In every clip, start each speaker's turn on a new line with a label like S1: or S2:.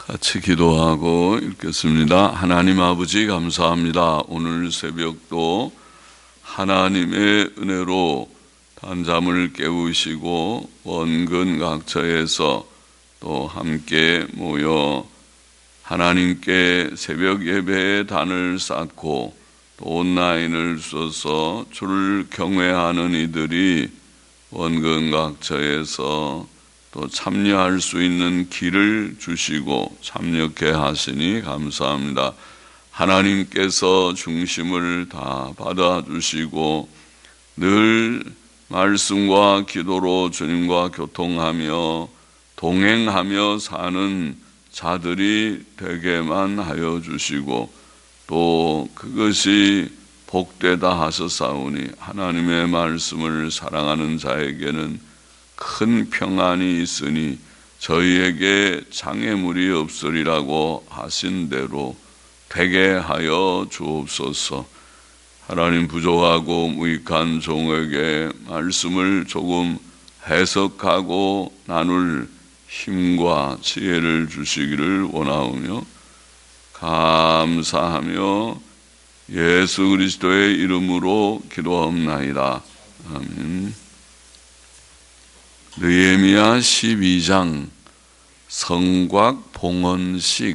S1: 같이 기도하고 읽겠습니다. 하나님 아버지 감사합니다. 오늘 새벽도 하나님의 은혜로 단잠을 깨우시고 원근 각처에서 또 함께 모여 하나님께 새벽 예배의 단을 쌓고 또 온라인을 써서 주를 경외하는 이들이 원근 각처에서 또 참여할 수 있는 길을 주시고 참여케 하시니 감사합니다. 하나님께서 중심을 다 받아주시고 늘 말씀과 기도로 주님과 교통하며 동행하며 사는 자들이 되게만 하여 주시고 또 그것이 복되다 하셨사오니 하나님의 말씀을 사랑하는 자에게는 큰 평안이 있으니 저희에게 장애물이 없으리라고 하신 대로 되게 하여 주옵소서. 하나님 부족하고 무익한 종에게 말씀을 조금 해석하고 나눌 힘과 지혜를 주시기를 원하오며 감사하며 예수 그리스도의 이름으로 기도하옵나이다. 아멘. 느헤미야 12장 성곽봉헌식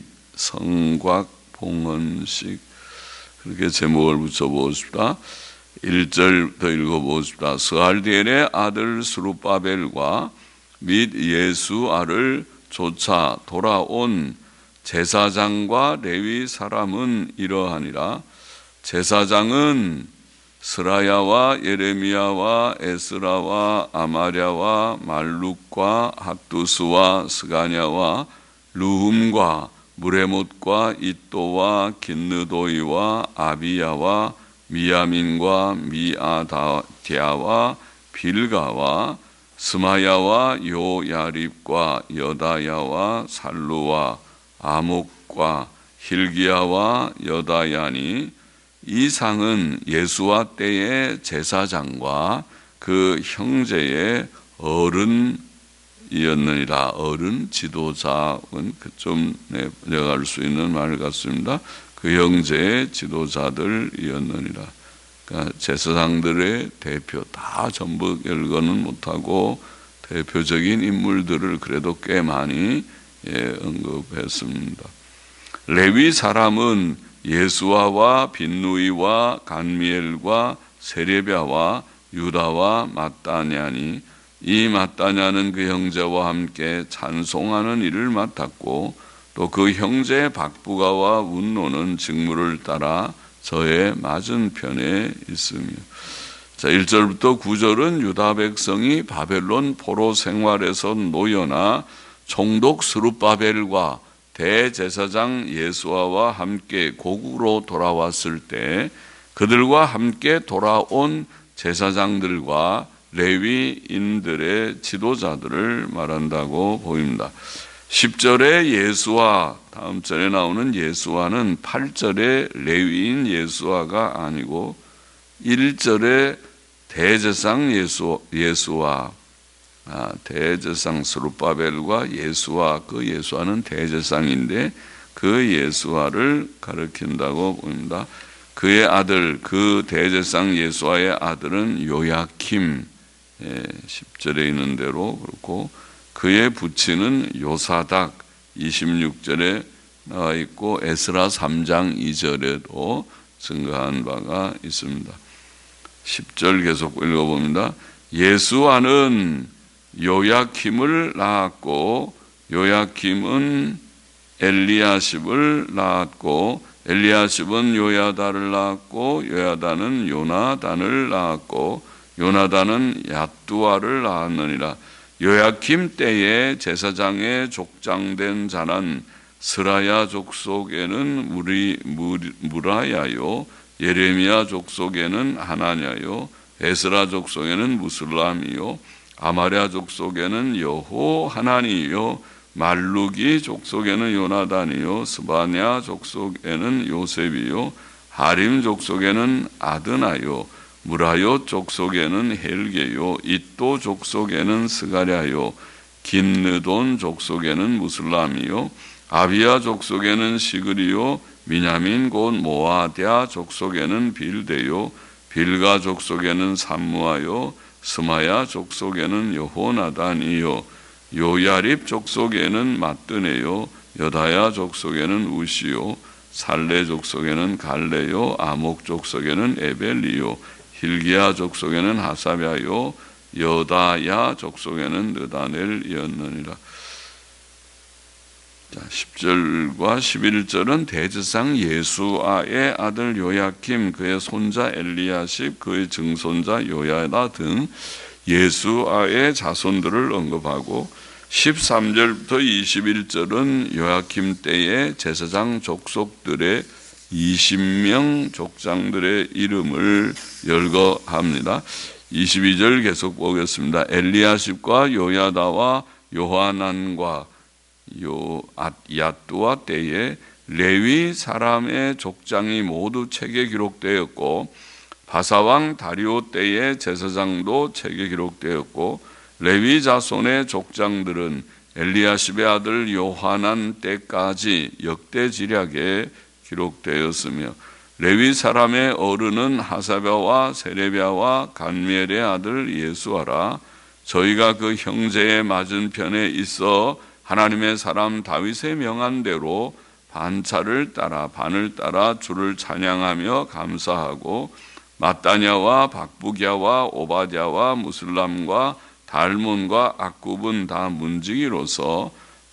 S1: 그렇게 제목을 붙여보십시다. 1절부터 읽어보십시다. 스알디엘의 아들 스룹바벨과 및 예수아를 쫓아 돌아온 제사장과 레위 사람은 이러하니라. 제사장은 스라야와 예레미야와 에스라와 아마랴와 말룩과 학두스와 스가냐와 르훔과 무레못과 이또와 긴느도이와 아비야와 미야민과 미아다디아와 빌가와 스마야와 요야립과 여다야와 살루와 아목과 힐기야와 여다야니 이 상은 예수와 때의 제사장과 그 형제의 어른이었느니라. 어른 지도자는 좀 내려갈 수 있는 말 같습니다. 그 형제의 지도자들이었느니라. 그러니까 제사장들의 대표 다 전부 열거는 못하고 대표적인 인물들을 그래도 꽤 많이 언급했습니다. 레위 사람은 예수아와 빈누이와 간미엘과 세레비아와 유다와 마따냐니 이 마따냐는 그 형제와 함께 찬송하는 일을 맡았고 또 그 형제 박부가와 운노는 직무를 따라 저의 맞은편에 있으며. 자, 1절부터 9절은 유다 백성이 바벨론 포로 생활에서 노여나 총독 스룹바벨과 대제사장 예수아와 함께 고국으로 돌아왔을 때 그들과 함께 돌아온 제사장들과 레위인들의 지도자들을 말한다고 보입니다. 10절에 예수아, 다음 절에 나오는 예수아는 8절에 레위인 예수아가 아니고 1절에 대제사장 예수아, 대제사장 스룹바벨과 예수아, 그 예수아는 대제사장인데 그 예수아를 가리킨다고 봅니다. 그의 아들, 그 대제사장 예수아의 아들은 요야킴, 10절에 있는 대로 그렇고 그의 부친은 요사닥 26절에 나와 있고 에스라 3장 2절에도 증거한 바가 있습니다. 10절 계속 읽어봅니다. 예수아는 요야킴을 낳았고 요야킴은 엘리야십을 낳았고 엘리야십은 요야다를 낳았고 요야다는 요나단을 낳았고 요나단은 얏두아를 낳았느니라. 요야킴 때에 제사장에 족장된 자는 스라야 족속에는 무라야요 예레미야 족속에는 하나냐요 에스라 족속에는 무슬람이요 아마랴 족속에는 여호 하나니요 말루기 족속에는 요나단이요 스바냐 족속에는 요셉이요 하림 족속에는 아드나요 무라요 족속에는 헬게요 이또 족속에는 스가랴요 긴느돈 족속에는 무슬람이요 아비야 족속에는 시그리요 미냐민 곧 모아디아 족속에는 빌데요 빌가 족속에는 삼무아요 스마야 족속에는 여호나단이요 요야립 족속에는 마뜨네요 여다야 족속에는 우시요 살레 족속에는 갈레요 아목 족속에는 에벨리요 힐기야 족속에는 하사랴요 여다야 족속에는 느다넬이었느니라. 10절과 11절은 대제사장 예수아의 아들 요야킴, 그의 손자 엘리야십, 그의 증손자 요야다 등 예수아의 자손들을 언급하고 13절부터 21절은 요야킴 때의 제사장 족속들의 20명 족장들의 이름을 열거합니다. 22절 계속 보겠습니다. 엘리야십과 요야다와 요하난과 야뚜와 때에 레위 사람의 족장이 모두 책에 기록되었고 바사왕 다리오 때의 제사장도 책에 기록되었고 레위 자손의 족장들은 엘리야십의 아들 요하난 때까지 역대지략에 기록되었으며 레위 사람의 어른은 하사랴와 세레비야와 간미엘의 아들 예수아라. 저희가 그 형제의 맞은편에 있어 하나님의 사람 다윗의 명한 대로 반을 따라 주를 찬양하며 감사하고 마따냐와 박부기야와 오바댜와 무슬람과 달몬과 악굽은 다 문지기로서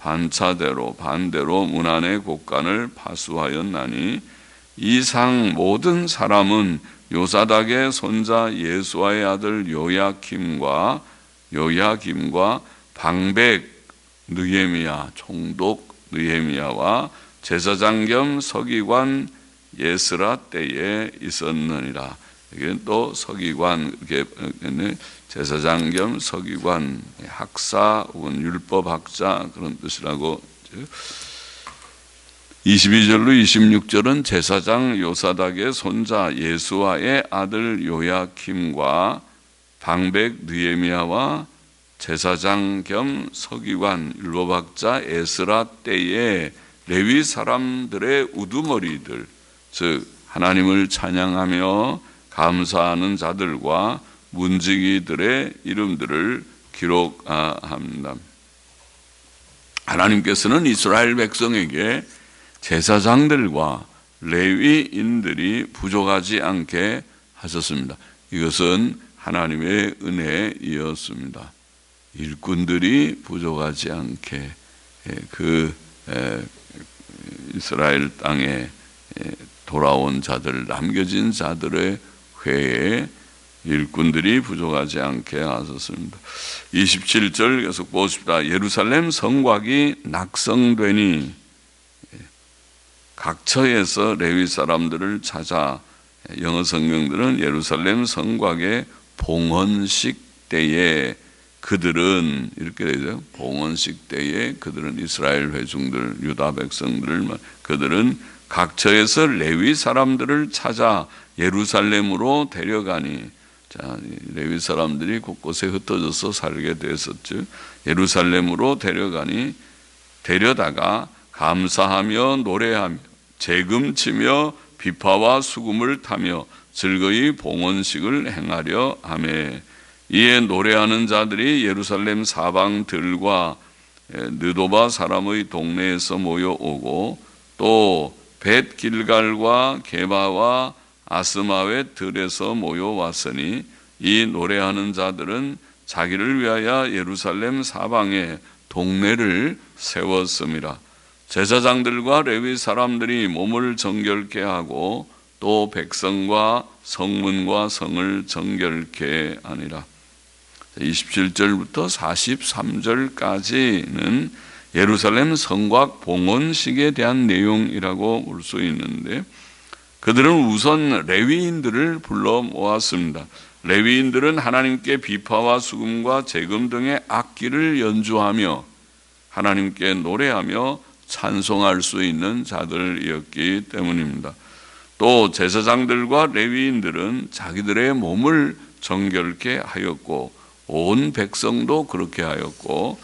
S1: 반대로 문안의 곡간을 파수하였나니 이상 모든 사람은 요사닥의 손자 예수아의 아들 요야김과 방백 느헤미야 총독 느헤미야와 제사장 겸 서기관 예스라 때에 있었느니라. 이게 또 서기관, 제사장 겸 서기관, 학사 혹은 율법학자 그런 뜻이라고. 22절로 26절은 제사장 요사닥의 손자 예수아의 아들 요야킴과 방백 느헤미야와 제사장 겸 서기관 율법학자 에스라 때에 레위 사람들의 우두머리들, 즉 하나님을 찬양하며 감사하는 자들과 문지기들의 이름들을 기록합니다. 하나님께서는 이스라엘 백성에게 제사장들과 레위인들이 부족하지 않게 하셨습니다. 이것은 하나님의 은혜이었습니다. 일꾼들이 부족하지 않게 이스라엘 땅에 돌아온 자들, 남겨진 자들의 회에 일꾼들이 부족하지 않게 하셨습니다. 27절 계속 보십시다. 예루살렘 성곽이 낙성되니 각처에서 레위 사람들을 찾아, 영어 성경들은 예루살렘 성곽의 봉헌식 때에 그들은, 이렇게 되죠. 봉헌식 때에 그들은 이스라엘 회중들, 유다 백성들을, 그들은 각처에서 레위 사람들을 찾아 예루살렘으로 데려가니, 자, 레위 사람들이 곳곳에 흩어져서 살게 되었었죠. 예루살렘으로 데려다가 감사하며 노래하며 재금치며 비파와 수금을 타며 즐거이 봉헌식을 행하려 하매, 이에 노래하는 자들이 예루살렘 사방들과 느도바 사람의 동네에서 모여오고 또 벳길갈과 게바와 아스마웻 들에서 모여왔으니 이 노래하는 자들은 자기를 위하여 예루살렘 사방에 동네를 세웠음이라. 제사장들과 레위 사람들이 몸을 정결케 하고 또 백성과 성문과 성을 정결케 하니라. 27절부터 43절까지는 예루살렘 성곽 봉헌식에 대한 내용이라고 볼 수 있는데, 그들은 우선 레위인들을 불러 모았습니다. 레위인들은 하나님께 비파와 수금과 재금 등의 악기를 연주하며 하나님께 노래하며 찬송할 수 있는 자들이었기 때문입니다. 또 제사장들과 레위인들은 자기들의 몸을 정결케 하였고 온 백성도 그렇게 하였고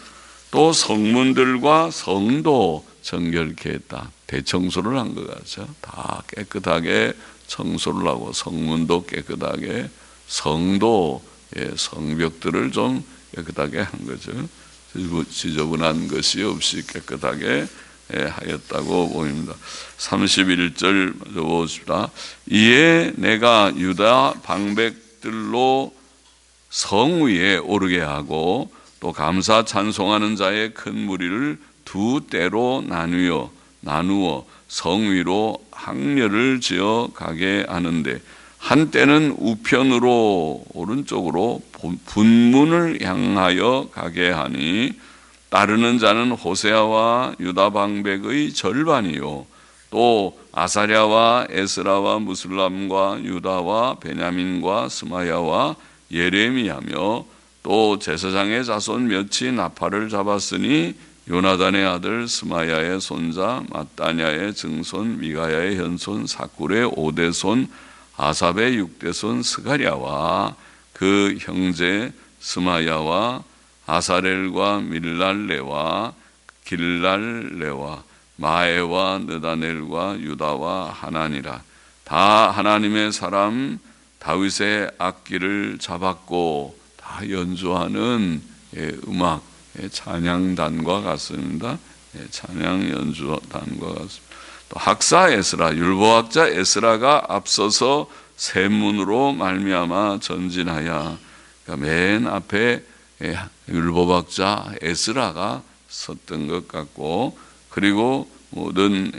S1: 또 성문들과 성도 정결케 했다. 대청소를 한 것 같죠. 다 깨끗하게 청소를 하고 성문도 깨끗하게, 성도 성벽들을 좀 깨끗하게 한 거죠. 지저분한 것이 없이 깨끗하게 하였다고 보입니다. 31절 보십시다. 이에 내가 유다 방백들로 성 위에 오르게 하고 또 감사 찬송하는 자의 큰 무리를 두 때로 나누어 성 위로 항렬을 지어 가게 하는데, 한때는 우편으로 오른쪽으로 분문을 향하여 가게 하니 따르는 자는 호세아와 유다 방백의 절반이요 또 아사랴와 에스라와 무슬람과 유다와 베냐민과 스마야와 예레미야며 또 제사장의 자손 몇이 나팔을 잡았으니 요나단의 아들 스마야의 손자 마따냐의 증손 미가야의 현손 사꿀의 5대손 아삽의 6대손 스가랴와 그 형제 스마야와 아사렐과 밀랄레와 길랄레와 마에와 느다넬과 유다와 하나니라. 다 하나님의 사람 다윗의 악기를 잡았고 다 연주하는 음악 찬양단과 같습니다. 찬양 연주단과 같습니다. 또 학사 에스라, 율법학자 에스라가 앞서서 세문으로 말미암아 전진하여, 그러니까 맨 앞에 율법학자 에스라가 섰던 것 같고, 그리고 모든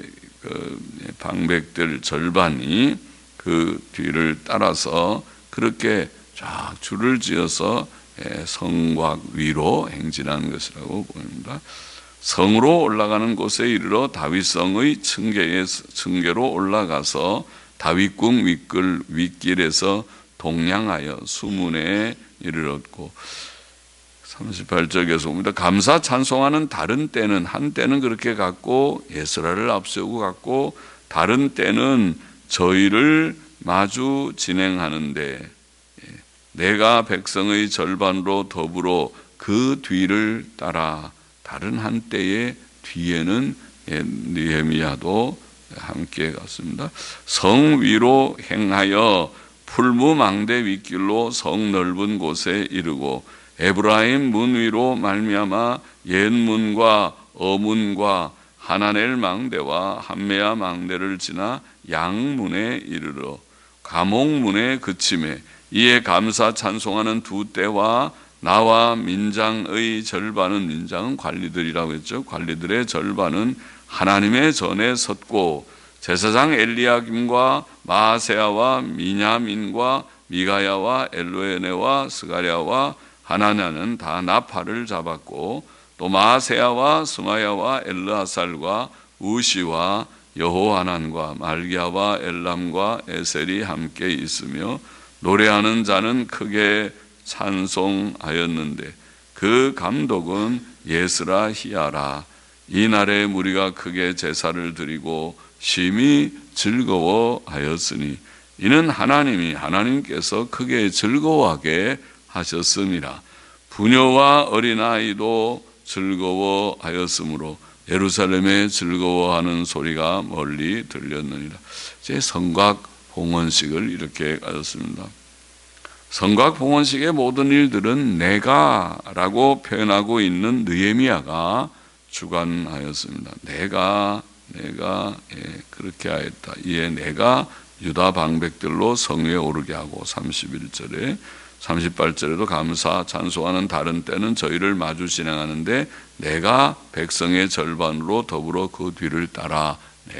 S1: 방백들 절반이 그 뒤를 따라서 그렇게 쫙 줄을 지어서 성곽 위로 행진하는 것이라고 보입니다. 성으로 올라가는 곳에 이르러 다윗성의 층계로 올라가서 다윗궁 윗길에서 동량하여 수문에 이르렀고, 38절에서 봅니다. 감사 찬송하는 다른 때는, 한때는 그렇게 갔고 에스라를 앞세우고 갔고, 다른 때는 저희를 마주 진행하는데 내가 백성의 절반으로 더불어 그 뒤를 따라, 다른 한때의 뒤에는 느헤미야도 함께 갔습니다. 성 위로 행하여 풀무망대 윗길로 성 넓은 곳에 이르고 에브라임 문 위로 말미암아 옛문과 어문과 하나넬 망대와 함메야 망대를 지나 양문에 이르러 가목문에 그침에, 이에 감사 찬송하는 두 때와 나와 민장의 절반은, 민장은 관리들이라고 했죠. 관리들의 절반은 하나님의 전에 섰고 제사장 엘리야김과 마아세야와 미냐민과 미가야와 엘로에네와 스가랴와 하나냐는 다 나팔을 잡았고 또 마아세야와 스마야와 엘르아살과 우시와 여호하난과 말기야와 엘람과 에셀이 함께 있으며 노래하는 자는 크게 찬송하였는데 그 감독은 예스라 히야라. 이날에 무리가 크게 제사를 드리고 심히 즐거워하였으니 이는 하나님께서 크게 즐거워하게 하셨음이라. 부녀와 어린아이도 즐거워하였으므로 예루살렘에 즐거워하는 소리가 멀리 들렸느니라. 제 성곽 봉헌식을 이렇게 가졌습니다. 성곽 봉헌식의 모든 일들은 내가라고 표현하고 있는 느헤미야가 주관하였습니다. 내가 그렇게 하였다. 이에 내가 유다 방백들로 성 위에 오르게 하고 31절에 38절에도 감사 찬송하는 다른 때는 저희를 마주 진행하는데 내가 백성의 절반으로 더불어 그 뒤를 따라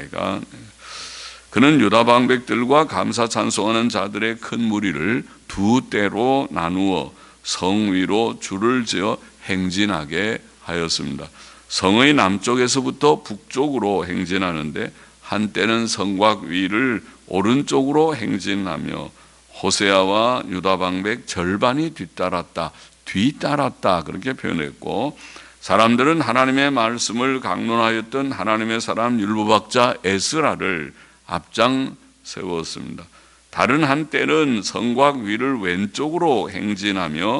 S1: 그는 유다 방백들과 감사 찬송하는 자들의 큰 무리를 두 때로 나누어 성 위로 줄을 지어 행진하게 하였습니다. 성의 남쪽에서부터 북쪽으로 행진하는데 한때는 성곽 위를 오른쪽으로 행진하며 호세아와 유다 방백 절반이 뒤따랐다 그렇게 표현했고, 사람들은 하나님의 말씀을 강론하였던 하나님의 사람 율법학자 에스라를 앞장 세웠습니다. 다른 한때는 성곽 위를 왼쪽으로 행진하며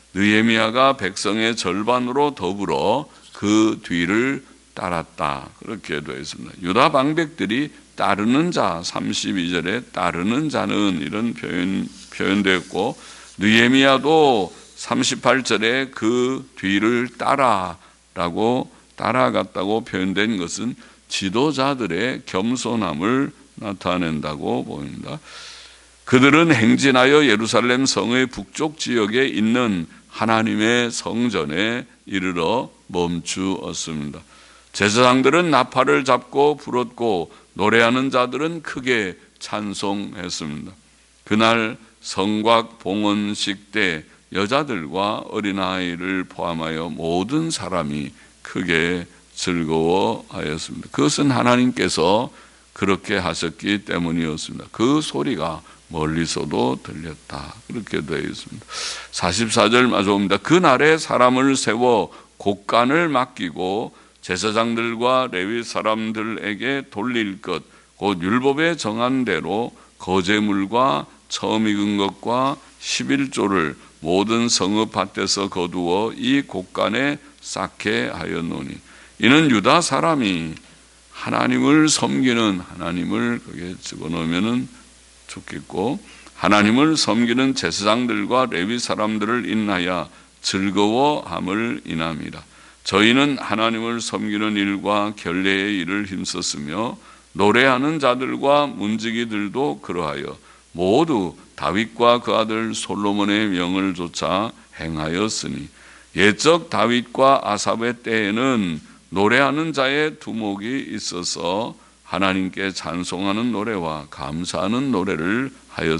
S1: 느헤미야가 백성의 절반으로 더불어 그 뒤를 따랐다. 그렇게 되어 있습니다. 유다 방백들이 따르는 자, 32절에 따르는 자는 이런 표현되었고, 느헤미야도 38절에 그 뒤를 따라라고 따라갔다고 표현된 것은 지도자들의 겸손함을 나타낸다고 보입니다. 그들은 행진하여 예루살렘 성의 북쪽 지역에 있는 하나님의 성전에 이르러 멈추었습니다. 제사장들은 나팔을 잡고 불었고 노래하는 자들은 크게 찬송했습니다. 그날 성곽 봉헌식 때 여자들과 어린아이를 포함하여 모든 사람이 크게 즐거워하였습니다. 그것은 하나님께서 그렇게 하셨기 때문이었습니다. 그 소리가 멀리서도 들렸다. 그렇게 되어 있습니다. 44절 마저옵니다. 그날에 사람을 세워 곡간을 맡기고 제사장들과 레위 사람들에게 돌릴 것, 곧 율법에 정한 대로 거제물과 처음 익은 것과 11조를 모든 성읍 밭에서 거두어 이 곡간에 쌓게 하였노니, 이는 유다 사람이 하나님을 섬기는, 하나님을 거기에 집어넣으면 좋겠고, 하나님을 섬기는 제사장들과 레위 사람들을 인하여 즐거워함을 인함이라. 저희는 하나님을 섬기는 일과 결례의 일을 힘썼으며 노래하는 자들과 문지기들도 그러하여 모두 다윗과 그 아들 솔로몬의 명을 조차 행하였으니, 옛적 다윗과 아삽의 때에는 노래하는 자의 두목이 있어서 하나님께 찬송하는 노래와 감사하는 노래를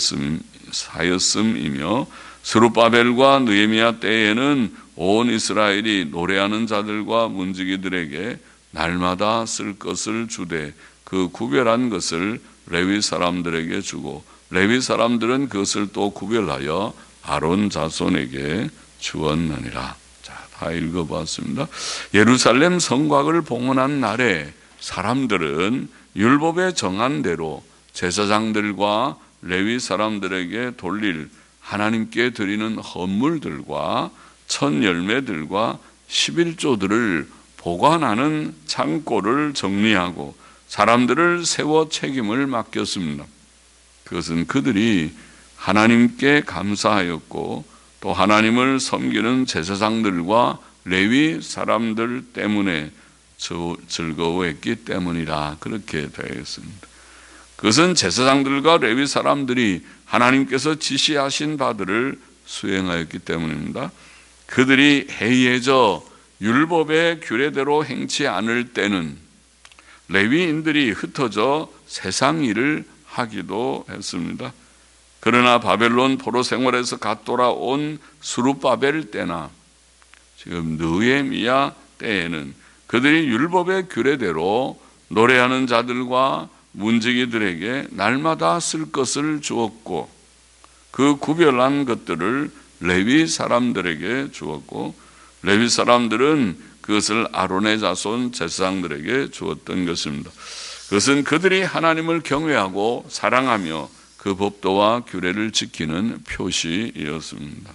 S1: 하였음이며, 스룹바벨과 느헤미야 때에는 온 이스라엘이 노래하는 자들과 문지기들에게 날마다 쓸 것을 주되 그 구별한 것을 레위 사람들에게 주고, 레위 사람들은 그것을 또 구별하여 아론 자손에게 주었느니라. 자, 다 읽어봤습니다. 예루살렘 성곽을 봉헌한 날에 사람들은 율법에 정한 대로 제사장들과 레위 사람들에게 돌릴 하나님께 드리는 헌물들과 첫 열매들과 11조들을 보관하는 창고를 정리하고 사람들을 세워 책임을 맡겼습니다. 그것은 그들이 하나님께 감사하였고 또 하나님을 섬기는 제사장들과 레위 사람들 때문에 즐거워했기 때문이라. 그렇게 되어 있습니다. 그것은 제사장들과 레위 사람들이 하나님께서 지시하신 바들을 수행하였기 때문입니다. 그들이 해이해져 율법의 규례대로 행치 않을 때는 레위인들이 흩어져 세상 일을 하기도 했습니다. 그러나 바벨론 포로 생활에서 갓 돌아온 스룹바벨 때나 지금 느헤미야 때에는 그들이 율법의 규례대로 노래하는 자들과 문지기들에게 날마다 쓸 것을 주었고, 그 구별한 것들을 레위 사람들에게 주었고, 레위 사람들은 그것을 아론의 자손 제사장들에게 주었던 것입니다. 그것은 그들이 하나님을 경외하고 사랑하며 그 법도와 규례를 지키는 표시이었습니다.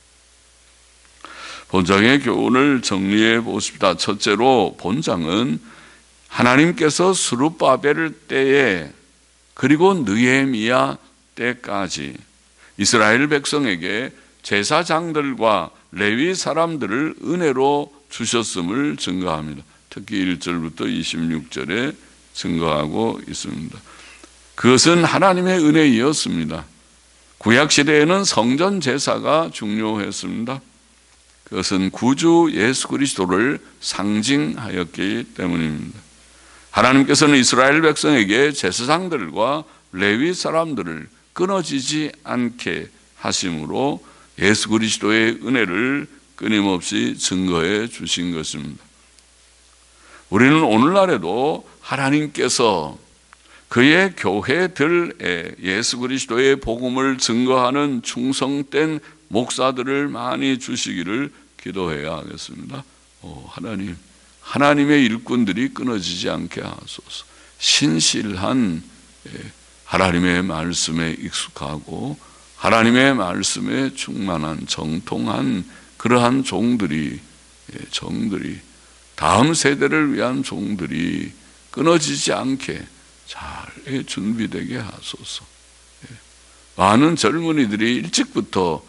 S1: 본장의 교훈을 정리해 보십시다. 첫째로 본장은 하나님께서 스룹바벨 때에 그리고 느헤미야 때까지 이스라엘 백성에게 제사장들과 레위 사람들을 은혜로 주셨음을 증거합니다. 특히 1절부터 26절에 증거하고 있습니다. 그것은 하나님의 은혜이었습니다. 구약시대에는 성전 제사가 중요했습니다. 그것은 구주 예수 그리스도를 상징하였기 때문입니다. 하나님께서는 이스라엘 백성에게 제사장들과 레위 사람들을 끊어지지 않게 하심으로 예수 그리스도의 은혜를 끊임없이 증거해 주신 것입니다. 우리는 오늘날에도 하나님께서 그의 교회들에 예수 그리스도의 복음을 증거하는 충성된 목사들을 많이 주시기를 기도해야 하겠습니다. 하나님의 일꾼들이 끊어지지 않게 하소서. 신실한 하나님의 말씀에 익숙하고 하나님의 말씀에 충만한 정통한 그러한 종들이 다음 세대를 위한 종들이 끊어지지 않게 잘 준비되게 하소서. 많은 젊은이들이 일찍부터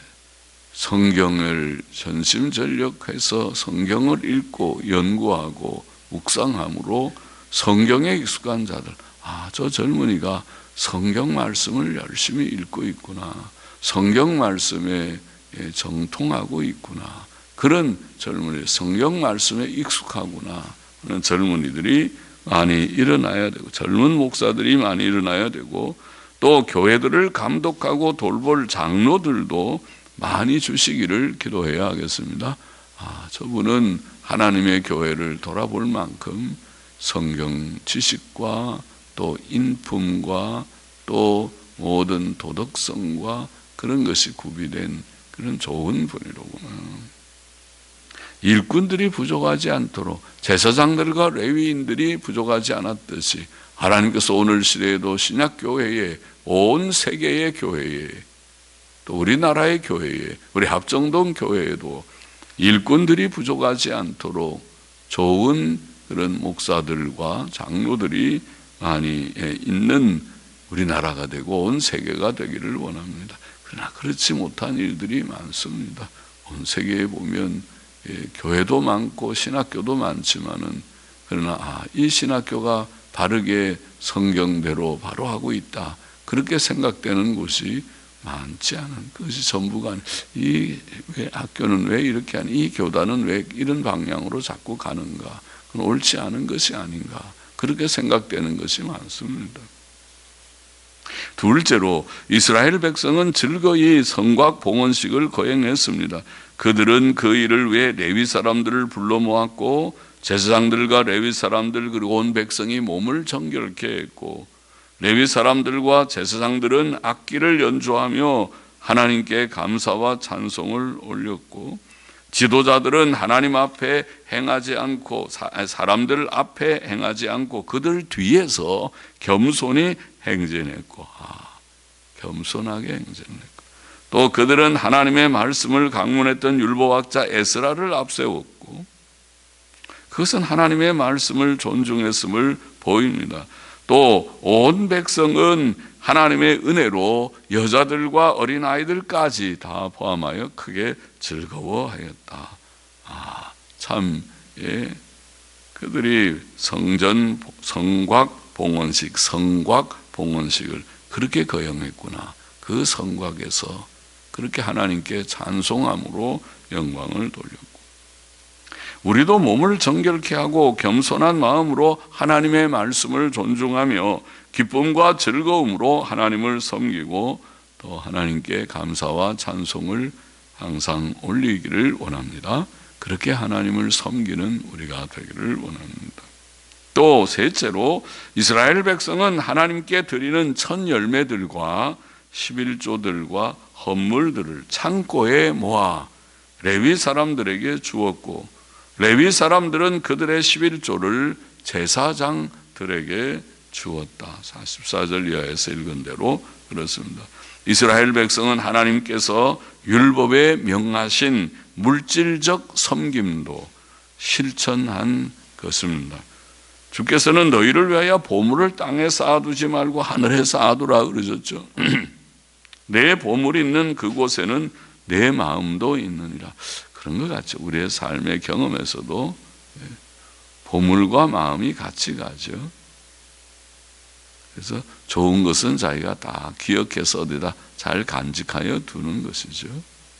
S1: 성경을 전심전력해서 성경을 읽고 연구하고 묵상함으로 성경에 익숙한 자들, 저 젊은이가 성경 말씀을 열심히 읽고 있구나, 성경 말씀에 정통하고 있구나, 그런 젊은이, 성경 말씀에 익숙하구나 하는 젊은이들이 많이 일어나야 되고, 젊은 목사들이 많이 일어나야 되고, 또 교회들을 감독하고 돌볼 장로들도 많이 주시기를 기도해야 하겠습니다. 저분은 하나님의 교회를 돌아볼 만큼 성경 지식과 또 인품과 또 모든 도덕성과 그런 것이 구비된 그런 좋은 분이로구나. 일꾼들이 부족하지 않도록 제사장들과 레위인들이 부족하지 않았듯이 하나님께서 오늘 시대에도 신약교회에, 온 세계의 교회에, 또 우리나라의 교회에, 우리 합정동 교회에도 일꾼들이 부족하지 않도록 좋은 그런 목사들과 장로들이 많이 있는 우리나라가 되고 온 세계가 되기를 원합니다. 그러나 그렇지 못한 일들이 많습니다. 온 세계에 보면 교회도 많고 신학교도 많지만은, 그러나 이 신학교가 바르게 성경대로 바로 하고 있다, 그렇게 생각되는 곳이 많지 않은, 그것이 전부가 아닌, 왜 학교는 왜 이렇게 하니, 이 교단은 왜 이런 방향으로 자꾸 가는가, 그건 옳지 않은 것이 아닌가, 그렇게 생각되는 것이 많습니다. 둘째로 이스라엘 백성은 즐거이 성곽 봉헌식을 거행했습니다. 그들은 그 일을 위해 레위 사람들을 불러 모았고, 제사장들과 레위 사람들 그리고 온 백성이 몸을 정결케 했고, 레위 사람들과 제사장들은 악기를 연주하며 하나님께 감사와 찬송을 올렸고, 지도자들은 하나님 앞에 행하지 않고, 사람들 앞에 행하지 않고 그들 뒤에서 겸손히 행진했고, 겸손하게 행진했고, 또 그들은 하나님의 말씀을 강문했던 율법학자 에스라를 앞세웠고, 그것은 하나님의 말씀을 존중했음을 보입니다. 또 온 백성은 하나님의 은혜로 여자들과 어린아이들까지 다 포함하여 크게 즐거워하였다. 참, 그들이 성곽 봉헌식을 그렇게 거행했구나. 그 성곽에서 그렇게 하나님께 찬송함으로 영광을 돌렸고, 우리도 몸을 정결케 하고 겸손한 마음으로 하나님의 말씀을 존중하며 기쁨과 즐거움으로 하나님을 섬기고 또 하나님께 감사와 찬송을 항상 올리기를 원합니다. 그렇게 하나님을 섬기는 우리가 되기를 원합니다. 또 셋째로 이스라엘 백성은 하나님께 드리는 첫 열매들과 11조들과 헌물들을 창고에 모아 레위 사람들에게 주었고, 레위 사람들은 그들의 11조를 제사장들에게 주었다. 44절 이하에서 읽은 대로 그렇습니다. 이스라엘 백성은 하나님께서 율법에 명하신 물질적 섬김도 실천한 것입니다. 주께서는 너희를 위하여 보물을 땅에 쌓아두지 말고 하늘에 쌓아두라 그러셨죠. 내 보물이 있는 그곳에는 내 마음도 있느니라. 그런 것 같죠. 우리의 삶의 경험에서도 보물과 마음이 같이 가죠. 그래서 좋은 것은 자기가 다 기억해서 어디다 잘 간직하여 두는 것이죠.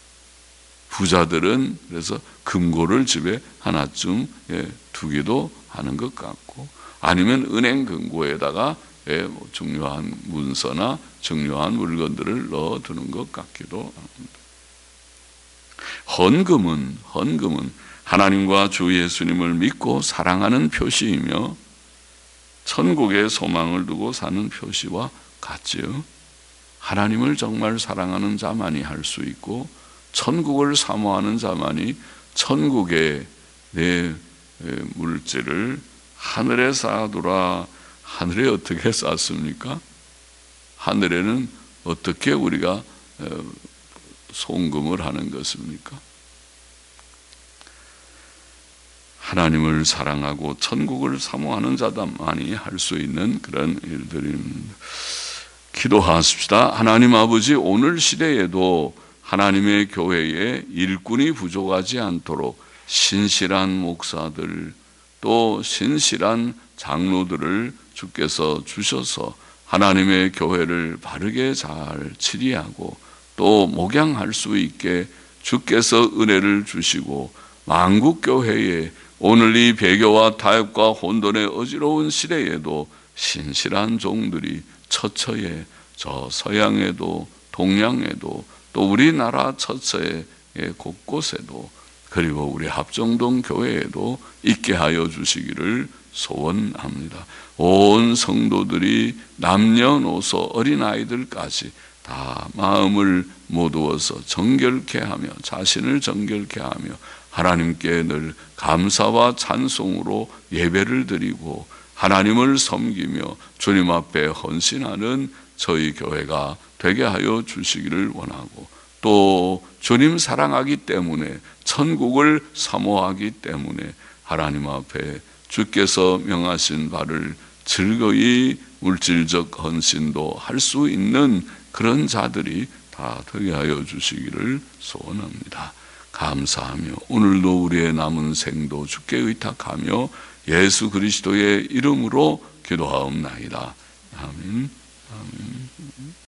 S1: 부자들은 그래서 금고를 집에 하나쯤 두기도 하는 것 같고, 아니면 은행 금고에다가 중요한 문서나 중요한 물건들을 넣어두는 것 같기도 합니다. 헌금은 하나님과 주 예수님을 믿고 사랑하는 표시이며 천국에 소망을 두고 사는 표시와 같지요. 하나님을 정말 사랑하는 자만이 할 수 있고, 천국을 사모하는 자만이 천국에 내 물질을 하늘에 쌓아두라. 하늘에 어떻게 쌓습니까? 하늘에는 어떻게 우리가 송금을 하는 것입니까? 하나님을 사랑하고 천국을 사모하는 자만이 할 수 있는 그런 일들입니다. 기도하십시다. 하나님 아버지, 오늘 시대에도 하나님의 교회에 일꾼이 부족하지 않도록 신실한 목사들, 또 신실한 장로들을 주께서 주셔서 하나님의 교회를 바르게 잘 치리하고 또 목양할 수 있게 주께서 은혜를 주시고, 만국교회에 오늘 이 배교와 타협과 혼돈의 어지러운 시대에도 신실한 종들이 처처에, 저 서양에도 동양에도 또 우리나라 처처의 곳곳에도, 그리고 우리 합정동 교회에도 있게 하여 주시기를 소원합니다. 온 성도들이 남녀노소 어린아이들까지 다 마음을 모두어서 정결케 하며 자신을 정결케 하며 하나님께 늘 감사와 찬송으로 예배를 드리고 하나님을 섬기며 주님 앞에 헌신하는 저희 교회가 되게 하여 주시기를 원하고, 또 주님 사랑하기 때문에, 천국을 사모하기 때문에 하나님 앞에 주께서 명하신 바를 즐거이 물질적 헌신도 할 수 있는 그런 자들이 다 되게 하여 주시기를 소원합니다. 감사하며 오늘도 우리의 남은 생도 주께 의탁하며 예수 그리스도의 이름으로 기도하옵나이다. 아멘. 아멘.